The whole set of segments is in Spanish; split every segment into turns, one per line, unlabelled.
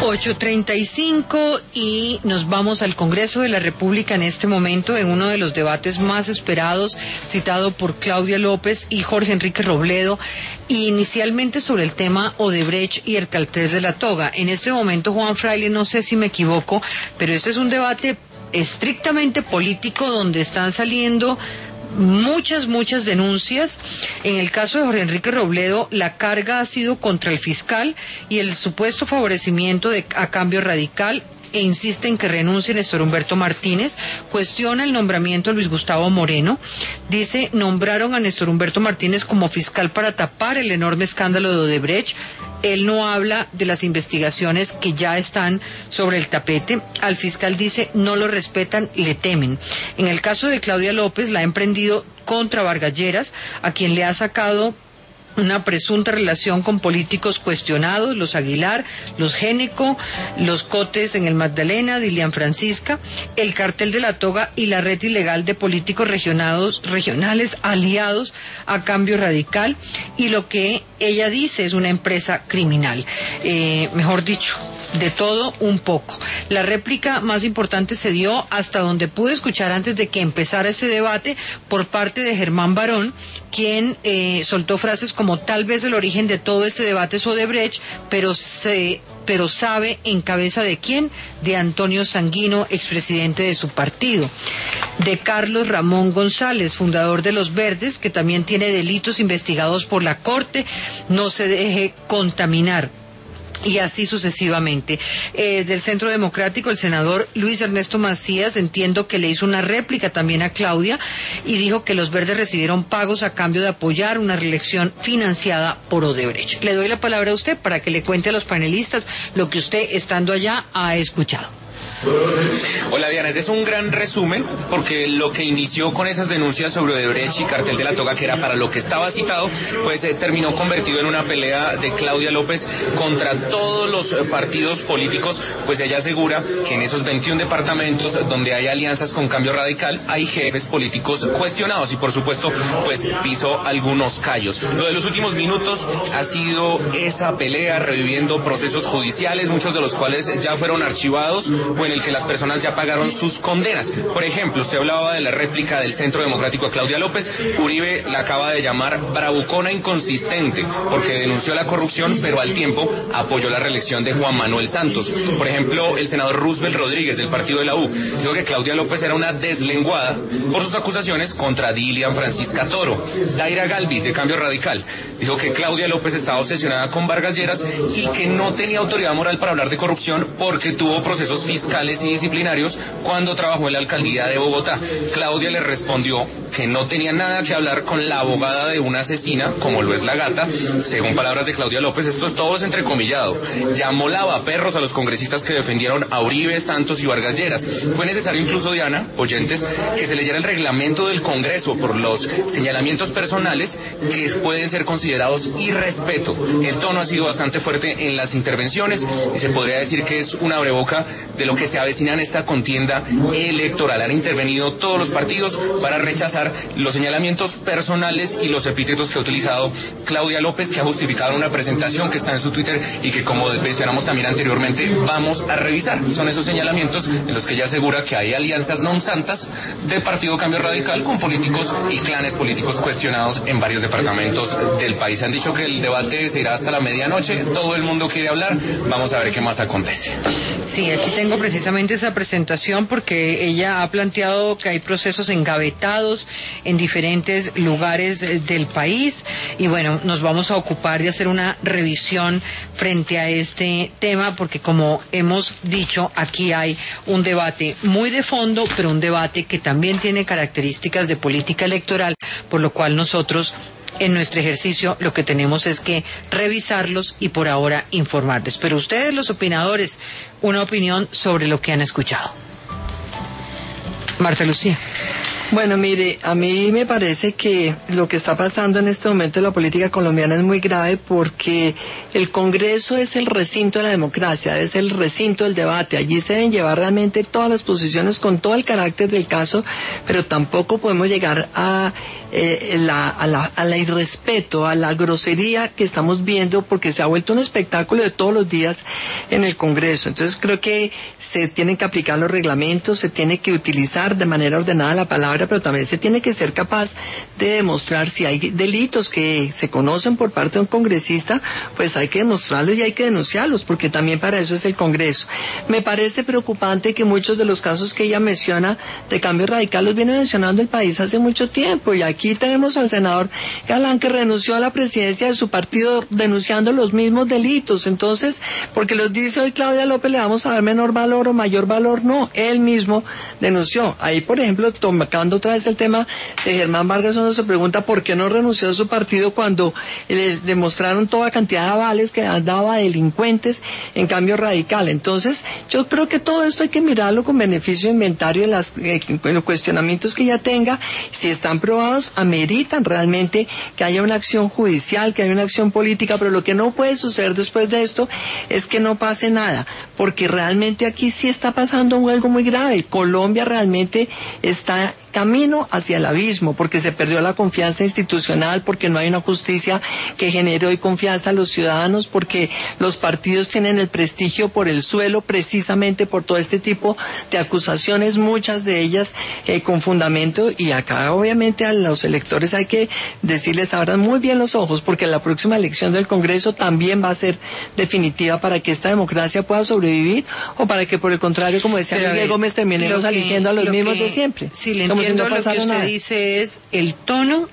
8:35 y nos vamos al Congreso de la República en este momento en uno de los debates más esperados, citado por Claudia López y Jorge Enrique Robledo, inicialmente sobre el tema Odebrecht y el cartel de la toga. En este momento, Juan Fraile, no sé si me equivoco, pero este es un debate estrictamente político donde están saliendo muchas denuncias. En el caso de Jorge Enrique Robledo, la carga ha sido contra el fiscal y el supuesto favorecimiento a Cambio Radical, e insiste en que renuncie Néstor Humberto Martínez. Cuestiona el nombramiento de Luis Gustavo Moreno. Dice, nombraron a Néstor Humberto Martínez como fiscal para tapar el enorme escándalo de Odebrecht. Él no habla de las investigaciones que ya están sobre el tapete. Al fiscal dice, no lo respetan, le temen. En el caso de Claudia López, la ha emprendido contra Vargas Lleras, a quien le ha sacado una presunta relación con políticos cuestionados, los Aguilar, los Géneco, los Cotes en el Magdalena, Dilian Francisca, el cartel de la toga y la red ilegal de políticos regionales aliados a Cambio Radical, y lo que ella dice es una empresa criminal. Mejor dicho, de todo un poco. La réplica más importante se dio, hasta donde pude escuchar antes de que empezara este debate, por parte de Germán Barón, quien soltó frases como: tal vez el origen de todo este debate es Odebrecht, pero sabe en cabeza de quién, de Antonio Sanguino, expresidente de su partido, de Carlos Ramón González, fundador de Los Verdes, que también tiene delitos investigados por la Corte, no se deje contaminar. Y así sucesivamente. Del Centro Democrático, el senador Luis Ernesto Macías, entiendo que le hizo una réplica también a Claudia y dijo que los Verdes recibieron pagos a cambio de apoyar una reelección financiada por Odebrecht. Le doy la palabra a usted para que le cuente a los panelistas lo que usted, estando allá, ha escuchado.
Hola Diana, ese es un gran resumen, porque lo que inició con esas denuncias sobre Odebrecht y cartel de la toga, que era para lo que estaba citado, pues terminó convertido en una pelea de Claudia López contra todos los partidos políticos. Pues ella asegura que en esos 21 departamentos donde hay alianzas con Cambio Radical hay jefes políticos cuestionados, y por supuesto pues pisó algunos callos. Lo de los últimos minutos ha sido esa pelea, reviviendo procesos judiciales, muchos de los cuales ya fueron archivados, en el que las personas ya pagaron sus condenas. Por ejemplo, usted hablaba de la réplica del Centro Democrático a Claudia López. Uribe la acaba de llamar bravucona inconsistente, porque denunció la corrupción, pero al tiempo apoyó la reelección de Juan Manuel Santos. Por ejemplo, el senador Roosevelt Rodríguez, del partido de la U, dijo que Claudia López era una deslenguada por sus acusaciones contra Dilian Francisca Toro. Daira Galvis, de Cambio Radical, dijo que Claudia López estaba obsesionada con Vargas Lleras y que no tenía autoridad moral para hablar de corrupción porque tuvo procesos fiscales y disciplinarios cuando trabajó en la alcaldía de Bogotá. Claudia le respondió que no tenía nada que hablar con la abogada de una asesina, como lo es la Gata. Según palabras de Claudia López, esto todo es entrecomillado. Llamó lavaperros a los congresistas que defendieron a Uribe, Santos y Vargas Lleras. Fue necesario incluso, Diana, oyentes, que se leyera el reglamento del Congreso por los señalamientos personales que pueden ser considerados irrespeto. El tono ha sido bastante fuerte en las intervenciones y se podría decir que es un abreboca de lo que se avecina en esta contienda electoral. Han intervenido todos los partidos para rechazar los señalamientos personales y los epítetos que ha utilizado Claudia López, que ha justificado una presentación que está en su Twitter y que, como mencionamos también anteriormente, vamos a revisar. Son esos señalamientos en los que ella asegura que hay alianzas non santas de Partido Cambio Radical con políticos y clanes políticos cuestionados en varios departamentos del país. Han dicho que el debate se irá hasta la medianoche, todo el mundo quiere hablar, vamos a ver qué más acontece.
Sí, aquí tengo precisamente esa presentación, porque ella ha planteado que hay procesos engavetados en diferentes lugares del país, y bueno, nos vamos a ocupar de hacer una revisión frente a este tema, porque como hemos dicho, aquí hay un debate muy de fondo, pero un debate que también tiene características de política electoral, por lo cual nosotros en nuestro ejercicio lo que tenemos es que revisarlos y por ahora informarles. Pero ustedes, los opinadores, una opinión sobre lo que han escuchado. Marta Lucía.
Bueno, mire, a mí me parece que lo que está pasando en este momento en la política colombiana es muy grave, porque el Congreso es el recinto de la democracia, es el recinto del debate. Allí se deben llevar realmente todas las posiciones con todo el carácter del caso, pero tampoco podemos llegar a a la irrespeto, a la grosería que estamos viendo, porque se ha vuelto un espectáculo de todos los días en el Congreso. Entonces creo que se tienen que aplicar los reglamentos, se tiene que utilizar de manera ordenada la palabra, pero también se tiene que ser capaz de demostrar si hay delitos que se conocen por parte de un congresista, pues hay que demostrarlos y hay que denunciarlos, porque también para eso es el Congreso. Me parece preocupante que muchos de los casos que ella menciona de cambio radical los viene mencionando el país hace mucho tiempo, y aquí tenemos al senador Galán, que renunció a la presidencia de su partido denunciando los mismos delitos. Entonces, porque los dice hoy Claudia López le vamos a dar menor valor o mayor valor, no, él mismo denunció. Ahí, por ejemplo, tocando otra vez el tema de Germán Vargas, uno se pregunta por qué no renunció a su partido cuando le demostraron toda cantidad de avales que andaba a delincuentes en cambio radical. Entonces, yo creo que todo esto hay que mirarlo con beneficio de inventario de los cuestionamientos que ella tenga. Si están probados, ameritan realmente que haya una acción judicial, que haya una acción política, pero lo que no puede suceder después de esto es que no pase nada, porque realmente aquí sí está pasando algo muy grave. Colombia realmente está camino hacia el abismo, porque se perdió la confianza institucional, porque no hay una justicia que genere hoy confianza a los ciudadanos, porque los partidos tienen el prestigio por el suelo precisamente por todo este tipo de acusaciones, muchas de ellas con fundamento, y acá obviamente a los electores hay que decirles abran muy bien los ojos, porque la próxima elección del Congreso también va a ser definitiva para que esta democracia pueda sobrevivir, o para que por el contrario, como decía Miguel Gómez, terminemos eligiendo a los mismos de siempre.
Sí, le entiendo, si no, lo que usted nada dice es el tono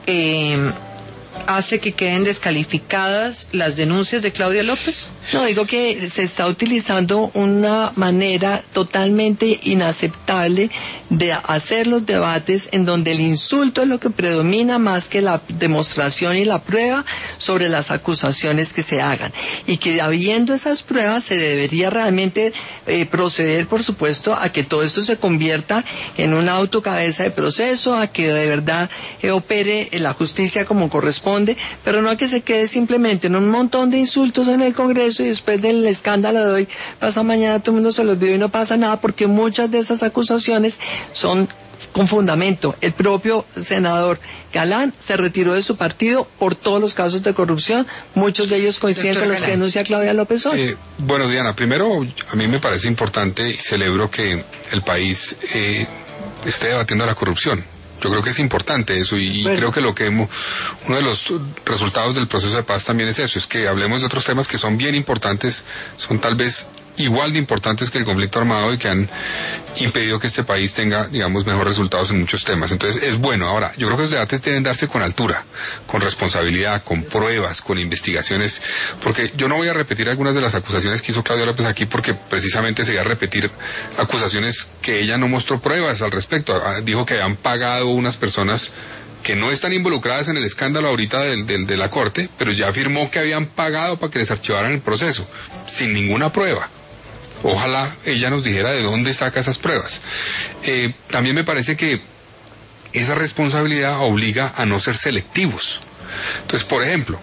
hace que queden descalificadas las denuncias de Claudia López.
No, digo que se está utilizando una manera totalmente inaceptable de hacer los debates en donde el insulto es lo que predomina más que la demostración y la prueba sobre las acusaciones que se hagan, y que habiendo esas pruebas se debería realmente proceder, por supuesto, a que todo esto se convierta en una autocabeza de proceso, a que de verdad opere la justicia como corresponde, pero no a que se quede simplemente en un montón de insultos en el Congreso y después del escándalo de hoy, pasa mañana, todo el mundo se los olvida y no pasa nada, porque muchas de esas acusaciones son con fundamento. El propio senador Galán se retiró de su partido por todos los casos de corrupción, muchos de ellos coinciden con los que denuncia Claudia López hoy.
Bueno, Diana, primero a mí me parece importante y celebro que el país esté debatiendo la corrupción. Yo creo que es importante eso, y creo que uno de los resultados del proceso de paz también es eso, es que hablemos de otros temas que son bien importantes, son tal vez igual de importantes que el conflicto armado y que han impedido que este país tenga, digamos, mejores resultados en muchos temas. Entonces es bueno. Ahora, yo creo que los debates deben darse con altura, con responsabilidad, con pruebas, con investigaciones, porque yo no voy a repetir algunas de las acusaciones que hizo Claudia López aquí, porque precisamente sería repetir acusaciones que ella no mostró pruebas al respecto. Dijo que habían pagado unas personas que no están involucradas en el escándalo ahorita de la Corte, pero ya afirmó que habían pagado para que les archivaran el proceso, sin ninguna prueba. Ojalá ella nos dijera de dónde saca esas pruebas. También me parece que esa responsabilidad obliga a no ser selectivos. Entonces, por ejemplo,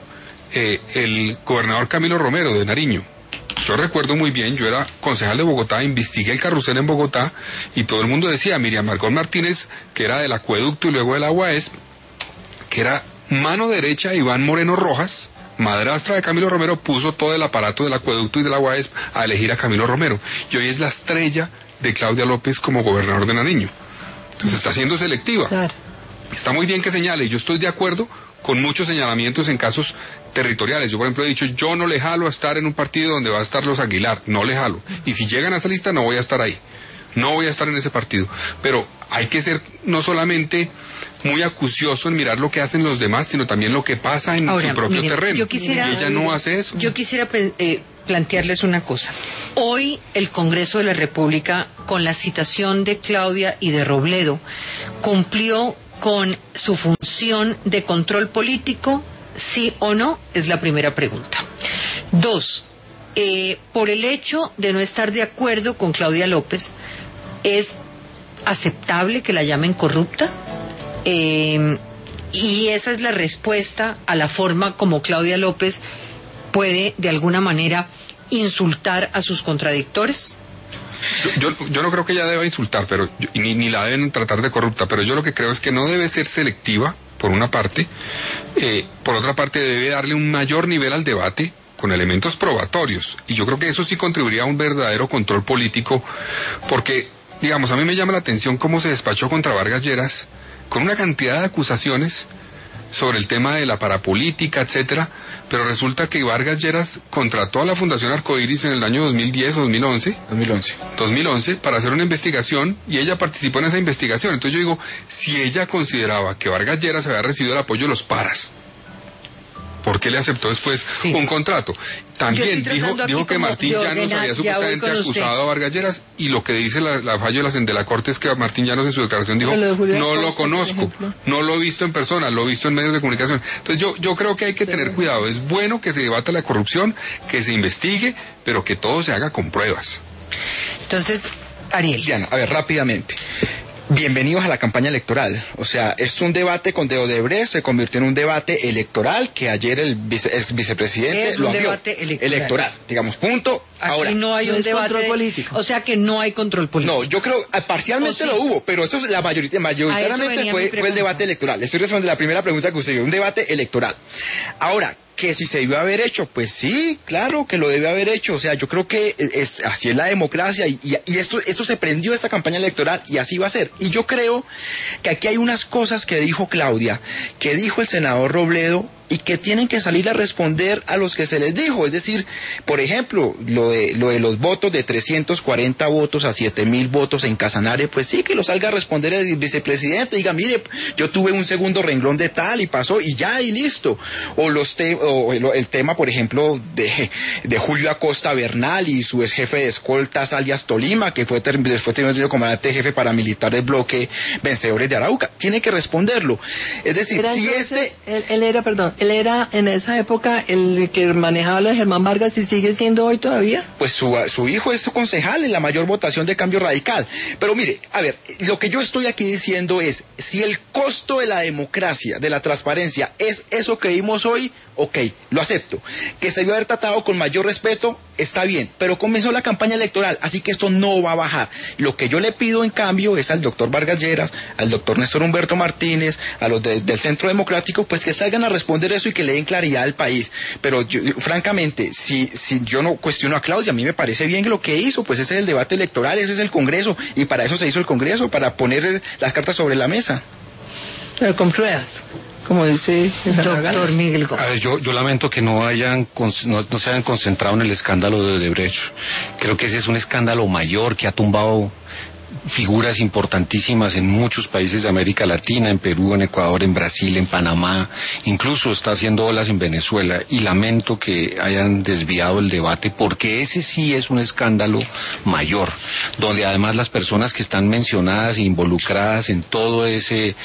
el gobernador Camilo Romero de Nariño, yo recuerdo muy bien, yo era concejal de Bogotá, investigué el carrusel en Bogotá y todo el mundo decía, Miriam Margot Martínez, que era del acueducto y luego del Aguaes, que era mano derecha de Iván Moreno Rojas, madrastra de Camilo Romero, puso todo el aparato del acueducto y del Aguaes a elegir a Camilo Romero, y hoy es la estrella de Claudia López como gobernador de Nariño. Entonces está siendo selectiva. Claro. Está muy bien que señale, yo estoy de acuerdo con muchos señalamientos en casos territoriales. Yo, por ejemplo, he dicho, yo no le jalo a estar en un partido donde va a estar los Aguilar, no le jalo, y si llegan a esa lista no voy a estar ahí, no voy a estar en ese partido, pero hay que ser no solamente muy acucioso en mirar lo que hacen los demás, sino también lo que pasa en su propio terreno. Y ella no hace eso.
Yo quisiera plantearles una cosa. Hoy el Congreso de la República, con la citación de Claudia y de Robledo, cumplió con su función de control político, sí o no, es la primera pregunta. 2, por el hecho de no estar de acuerdo con Claudia López, ¿es aceptable que la llamen corrupta? Y esa es la respuesta a la forma como Claudia López puede de alguna manera insultar a sus contradictores.
Yo no creo que ella deba insultar, pero ni la deben tratar de corrupta, pero yo lo que creo es que no debe ser selectiva, por una parte. Por otra parte, debe darle un mayor nivel al debate con elementos probatorios, y yo creo que eso sí contribuiría a un verdadero control político, porque, digamos, a mí me llama la atención cómo se despachó contra Vargas Lleras con una cantidad de acusaciones sobre el tema de la parapolítica, etcétera, pero resulta que Vargas Lleras contrató a la Fundación Arcoíris en el año 2010 o 2011 para hacer una investigación, y ella participó en esa investigación. Entonces yo digo, si ella consideraba que Vargas Lleras había recibido el apoyo de los paras, ¿por qué le aceptó después un contrato? También dijo que Martín Llanos había supuestamente acusado a Vargas Lleras, y lo que dice la fallo de la Corte es que Martín Llanos en su declaración dijo, no lo conozco, no lo he visto en persona, lo he visto en medios de comunicación. Entonces yo creo que hay que tener cuidado. Es bueno que se debata la corrupción, que se investigue, pero que todo se haga con pruebas.
Entonces, Ariel.
Diana, a ver, rápidamente. Bienvenidos a la campaña electoral. O sea, es un debate con de Odebrecht, se convirtió en un debate electoral, que ayer el vicepresidente lo abrió. Es un debate electoral, digamos, punto.
Aquí
ahora,
no hay un debate político. O sea que no hay control político.
No, yo creo, parcialmente lo hubo, pero esto es mayoritariamente fue el debate electoral. Estoy respondiendo a la primera pregunta que usted dio, un debate electoral. Ahora, que si se debió haber hecho, pues sí, claro que lo debió haber hecho. O sea, yo creo que así es la democracia, y esto se prendió esta campaña electoral, y así va a ser. Y yo creo que aquí hay unas cosas que dijo Claudia, que dijo el senador Robledo, y que tienen que salir a responder a los que se les dijo. Es decir, por ejemplo, lo de los votos, de 340 votos a 7.000 votos en Casanare, pues sí, que lo salga a responder el vicepresidente, diga, mire, yo tuve un segundo renglón de tal y pasó, y ya, y listo. O el tema, por ejemplo, de Julio Acosta Bernal y su ex jefe de escoltas, alias Tolima, que fue tenido comandante jefe paramilitar del bloque Vencedores de Arauca. Tiene que responderlo. Es decir, si
Él era en esa época el que manejaba lo de Germán Vargas, y sigue siendo hoy todavía.
Pues su hijo es concejal en la mayor votación de Cambio Radical. Pero mire, a ver, lo que yo estoy aquí diciendo es, si el costo de la democracia, de la transparencia, es eso que vimos hoy, ok, lo acepto. Que se debió haber tratado con mayor respeto, está bien, pero comenzó la campaña electoral, así que esto no va a bajar. Lo que yo le pido en cambio es al doctor Vargas Lleras, al doctor Néstor Humberto Martínez, a los del Centro Democrático, pues que salgan a responder eso y que le den claridad al país. Pero yo, francamente, si yo no cuestiono a Claudia, a mí me parece bien lo que hizo, pues ese es el debate electoral, ese es el Congreso, y para eso se hizo el Congreso, para poner las cartas sobre la mesa.
Pero con pruebas, como dice el
doctor Miguel Gómez.
A ver, yo lamento que no se hayan concentrado en el escándalo de Odebrecht. Creo que ese es un escándalo mayor que ha tumbado figuras importantísimas en muchos países de América Latina, en Perú, en Ecuador, en Brasil, en Panamá, incluso está haciendo olas en Venezuela, y lamento que hayan desviado el debate, porque ese sí es un escándalo mayor, donde además las personas que están mencionadas e involucradas en todo ese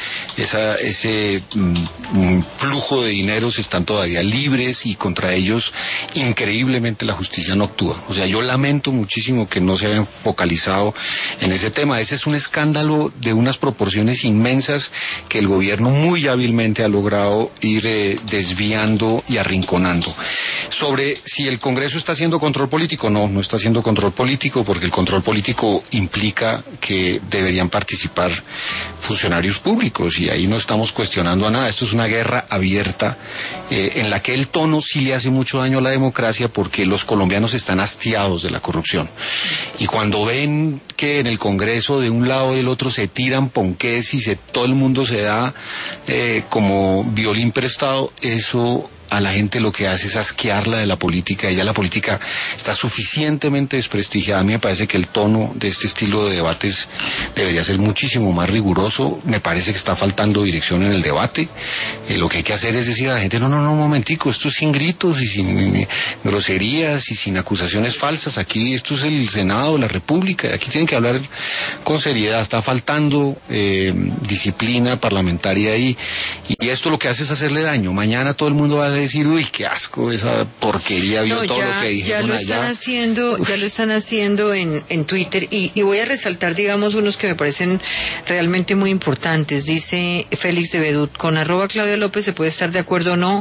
flujo de dineros están todavía libres, y contra ellos increíblemente la justicia no actúa. O sea, yo lamento muchísimo que no se hayan focalizado en ese tema. Ese es un escándalo de unas proporciones inmensas que el gobierno muy hábilmente ha logrado ir desviando y arrinconando. Sobre si el Congreso está haciendo control político, no está haciendo control político, porque el control político implica que deberían participar funcionarios públicos, y ahí no estamos cuestionando a nada. Esto es una guerra abierta en la que el tono sí le hace mucho daño a la democracia, porque los colombianos están hastiados de la corrupción, y cuando ven que en el Congreso de un lado y del otro se tiran ponqués y todo el mundo se da como violín prestado, eso a la gente lo que hace es asquearla de la política, y ya la política está suficientemente desprestigiada. A mí me parece que el tono de este estilo de debates debería ser muchísimo más riguroso. Me parece que está faltando dirección en el debate. Lo que hay que hacer es decir a la gente, no, un momentico, esto es sin gritos y sin groserías y sin acusaciones falsas. Aquí esto es el Senado de la República, aquí tienen que hablar con seriedad. Está faltando disciplina parlamentaria ahí, y esto lo que hace es hacerle daño. Mañana todo el mundo va a decir, uy, qué asco, esa porquería, vio todo lo que dijeron
ya lo están haciendo en Twitter, y voy a resaltar, digamos, unos que me parecen realmente muy importantes. Dice Félix de Bedut, con @Claudia López se puede estar de acuerdo o no,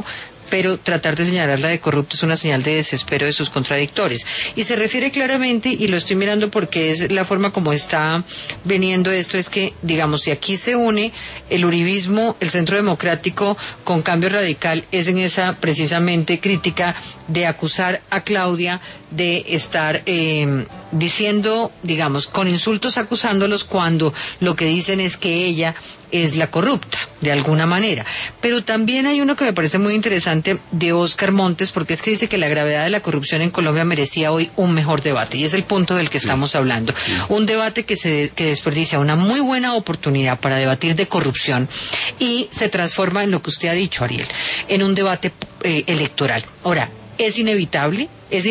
pero tratar de señalarla de corrupta es una señal de desespero de sus contradictores. Y se refiere claramente, y lo estoy mirando porque es la forma como está veniendo esto, es que, digamos, si aquí se une el uribismo, el Centro Democrático con Cambio Radical, es en esa precisamente crítica de acusar a Claudia de estar diciendo, digamos, con insultos acusándolos cuando lo que dicen es que ella es la corrupta, de alguna manera. Pero también hay uno que me parece muy interesante de Óscar Montes, porque es que dice que la gravedad de la corrupción en Colombia merecía hoy un mejor debate, y es el punto del que estamos hablando. Un debate que desperdicia una muy buena oportunidad para debatir de corrupción y se transforma en lo que usted ha dicho, Ariel, en un debate electoral. Ahora, es inevitable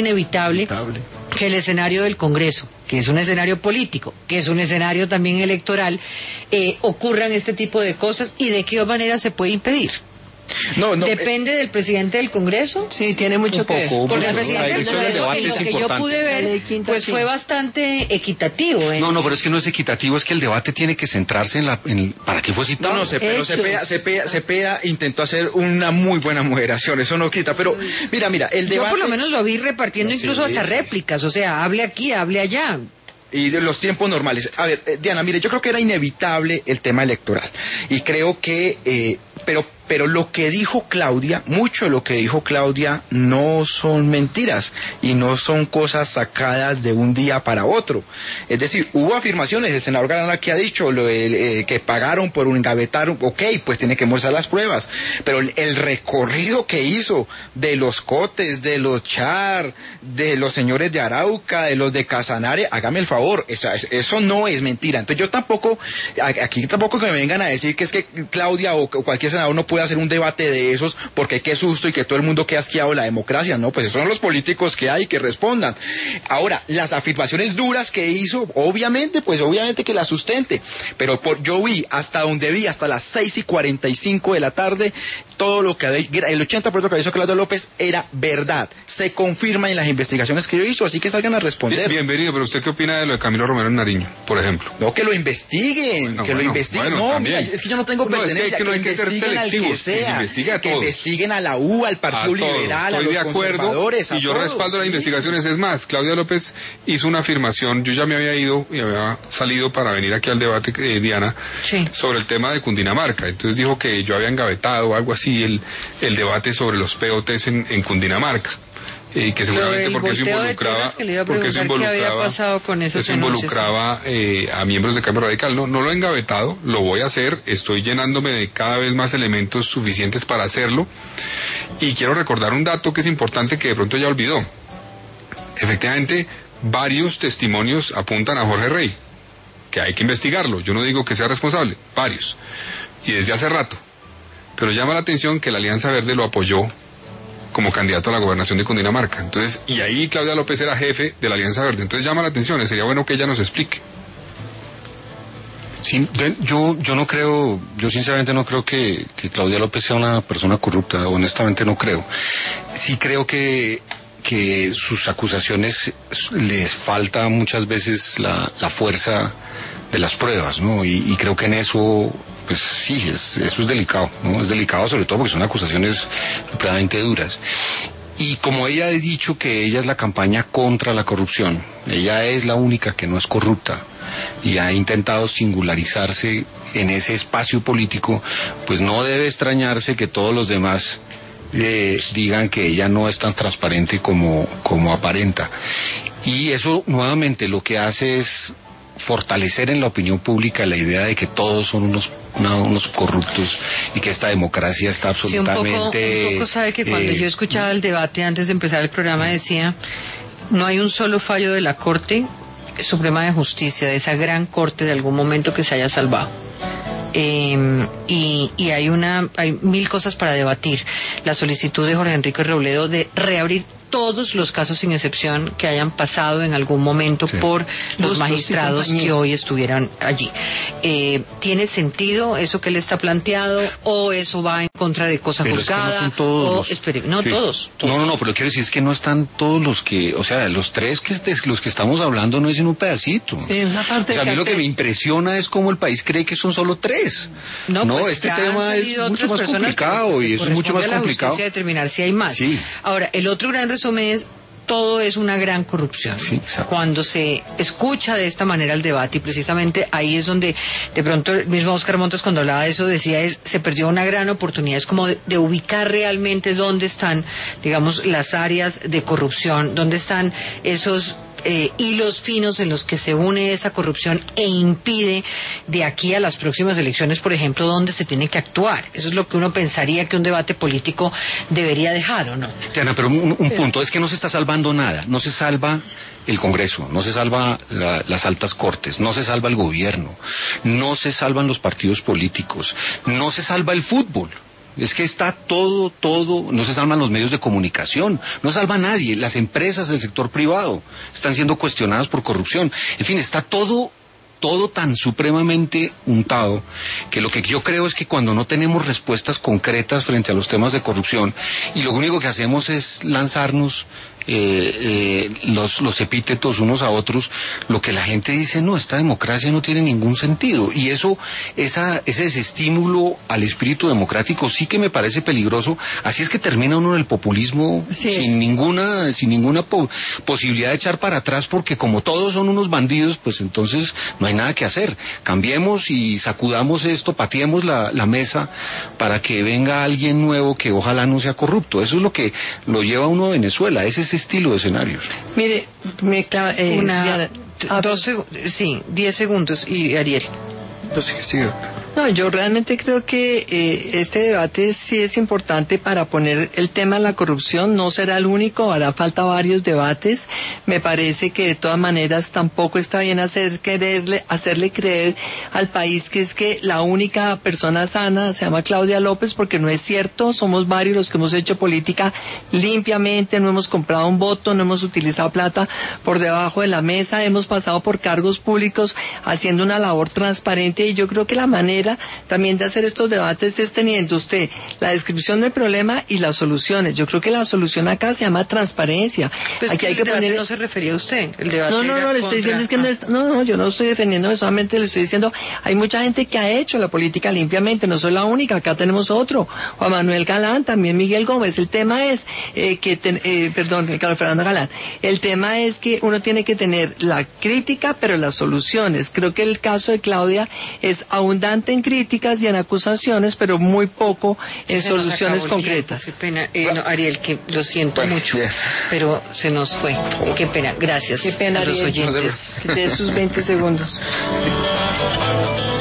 que el escenario del Congreso, que es un escenario político, que es un escenario también electoral, ocurran este tipo de cosas, y de qué manera se puede impedir. Depende del presidente del Congreso.
Sí, tiene mucho que ver.
Porque el presidente del Congreso, en lo que yo pude ver, pues fue bastante equitativo.
No, pero es que no es equitativo, es que el debate tiene que centrarse en ¿para qué fue citado?
Pero Cepeda intentó hacer una muy buena moderación, eso no quita, pero mira, el debate...
Yo por lo menos lo vi repartiendo incluso hasta réplicas, o sea, hable aquí, hable allá.
Y de los tiempos normales. A ver, Diana, mire, yo creo que era inevitable el tema electoral, y creo que... Pero lo que dijo Claudia, mucho de lo que dijo Claudia no son mentiras y no son cosas sacadas de un día para otro. Es decir, hubo afirmaciones, el senador Galán aquí ha dicho que pagaron por un engavetar, ok, pues tiene que mostrar las pruebas, pero el recorrido que hizo de los Cotes, de los Char, de los señores de Arauca, de los de Casanare, hágame el favor, eso no es mentira. Entonces yo tampoco, aquí tampoco que me vengan a decir que es que Claudia o cualquier senador no puede hacer un debate de esos porque qué susto y que todo el mundo quede asqueado de la democracia. No, pues esos son los políticos que hay, que respondan. Ahora, las afirmaciones duras que hizo, obviamente que las sustente, pero yo vi hasta donde vi, hasta las 6:45 de la tarde, todo lo que el 80% que hizo Claudia López era verdad, se confirma en las investigaciones que yo hizo, así que salgan a responder.
Bienvenido, pero ¿usted qué opina de lo de Camilo Romero en Nariño, por ejemplo?
No, que lo investiguen, lo investiguen. No, mira, es que yo no tengo pertenencia,
no hay que ser selectivos,
que investiguen a la U, al Partido Liberal, a los conservadores,
y yo respaldo las investigaciones. Es más, Claudia López hizo una afirmación, yo ya me había ido y había salido para venir aquí al debate, Diana, sobre el tema de Cundinamarca. Entonces dijo que yo había engavetado algo así el debate sobre los POTs en Cundinamarca. Que seguramente porque eso involucraba a miembros de Cambio Radical. No lo he engavetado, lo voy a hacer, estoy llenándome de cada vez más elementos suficientes para hacerlo, y quiero recordar un dato que es importante que de pronto ya olvidó. Efectivamente, varios testimonios apuntan a Jorge Rey, que hay que investigarlo, yo no digo que sea responsable, varios, y desde hace rato, pero llama la atención que la Alianza Verde lo apoyó como candidato a la gobernación de Cundinamarca. Entonces, y ahí Claudia López era jefe de la Alianza Verde. Entonces llama la atención, sería bueno que ella nos explique.
Sí, yo no creo, yo sinceramente no creo que Claudia López sea una persona corrupta, honestamente no creo. Sí creo que sus acusaciones les falta muchas veces la fuerza de las pruebas, ¿no? Y creo que en eso, pues sí, eso es delicado, ¿no? Es delicado sobre todo porque son acusaciones plenamente duras. Y como ella ha dicho que ella es la campaña contra la corrupción, ella es la única que no es corrupta y ha intentado singularizarse en ese espacio político, pues no debe extrañarse que todos los demás digan que ella no es tan transparente como aparenta. Y eso nuevamente lo que hace es fortalecer en la opinión pública la idea de que todos son unos corruptos y que esta democracia está absolutamente...
Sí, un poco sabe que cuando yo escuchaba el debate antes de empezar el programa decía, no hay un solo fallo de la Corte Suprema de Justicia, de esa gran Corte de algún momento que se haya salvado. Y hay mil cosas para debatir. La solicitud de Jorge Enrique Robledo de reabrir todos los casos sin excepción que hayan pasado en algún momento por los magistrados que hoy estuvieran allí. ¿Tiene sentido eso que él está planteado o eso va en contra de cosa
pero
juzgada.
Es que no son todos
todos.
No, pero lo que quiero decir es que no están todos los que, o sea, los tres los que estamos hablando no es en un pedacito.
Sí, una parte.
O sea, a mí lo que me impresiona es cómo el país cree que son solo tres.
Pues
este tema es mucho más complicado y eso es mucho más complicado.
Determinar si hay más.
Sí.
Ahora, el otro gran resumen es: todo es una gran corrupción.
Sí,
cuando se escucha de esta manera el debate, y precisamente ahí es donde de pronto el mismo Óscar Montes, cuando hablaba de eso, decía se perdió una gran oportunidad, es como de ubicar realmente dónde están, digamos, las áreas de corrupción, dónde están esos hilos finos en los que se une esa corrupción e impide de aquí a las próximas elecciones, por ejemplo, dónde se tiene que actuar. Eso es lo que uno pensaría que un debate político debería dejar, ¿o no?
Diana, pero un punto es que no se está salvando nada, no se salva el Congreso, no se salva las altas cortes, no se salva el gobierno, no se salvan los partidos políticos, no se salva el fútbol. Es que está todo, no se salvan los medios de comunicación, no salva a nadie, las empresas del sector privado están siendo cuestionadas por corrupción, en fin, está todo tan supremamente untado que lo que yo creo es que cuando no tenemos respuestas concretas frente a los temas de corrupción y lo único que hacemos es lanzarnos los epítetos unos a otros, lo que la gente dice, no, esta democracia no tiene ningún sentido, y ese desestímulo al espíritu democrático sí que me parece peligroso. Así es que termina uno en el populismo sin ninguna posibilidad de echar para atrás, porque como todos son unos bandidos, pues entonces no hay nada que hacer. Cambiemos y sacudamos esto, pateemos la mesa para que venga alguien nuevo que ojalá no sea corrupto. Eso es lo que lo lleva uno a Venezuela, es ese estilo de escenarios.
Mire,
10 segundos y Ariel.
No, yo realmente creo que este debate sí es importante para poner el tema de la corrupción. No será el único, hará falta varios debates. Me parece que de todas maneras tampoco está bien hacerle creer al país que es que la única persona sana se llama Claudia López, porque no es cierto. Somos varios los que hemos hecho política limpiamente, no hemos comprado un voto, no hemos utilizado plata por debajo de la mesa, hemos pasado por cargos públicos haciendo una labor transparente, y yo creo que la manera también de hacer estos debates es teniendo usted la descripción del problema y las soluciones. Yo creo que la solución acá se llama transparencia.
Pues aquí hay que poner... no se refería a usted. El debate
no, le estoy diciendo es que no, yo no estoy defendiéndome, solamente le estoy diciendo, hay mucha gente que ha hecho la política limpiamente, no soy la única, acá tenemos otro, Juan Manuel Galán, también Miguel Gómez. El tema es Carlos Fernando Galán. El tema es que uno tiene que tener la crítica, pero las soluciones. Creo que el caso de Claudia es abundante en críticas y en acusaciones, pero muy poco en soluciones concretas.
Qué pena, Ariel, que lo siento mucho, pero se nos fue. Qué pena, gracias.
Qué pena,
a los
Ariel,
oyentes.
de sus 20 segundos.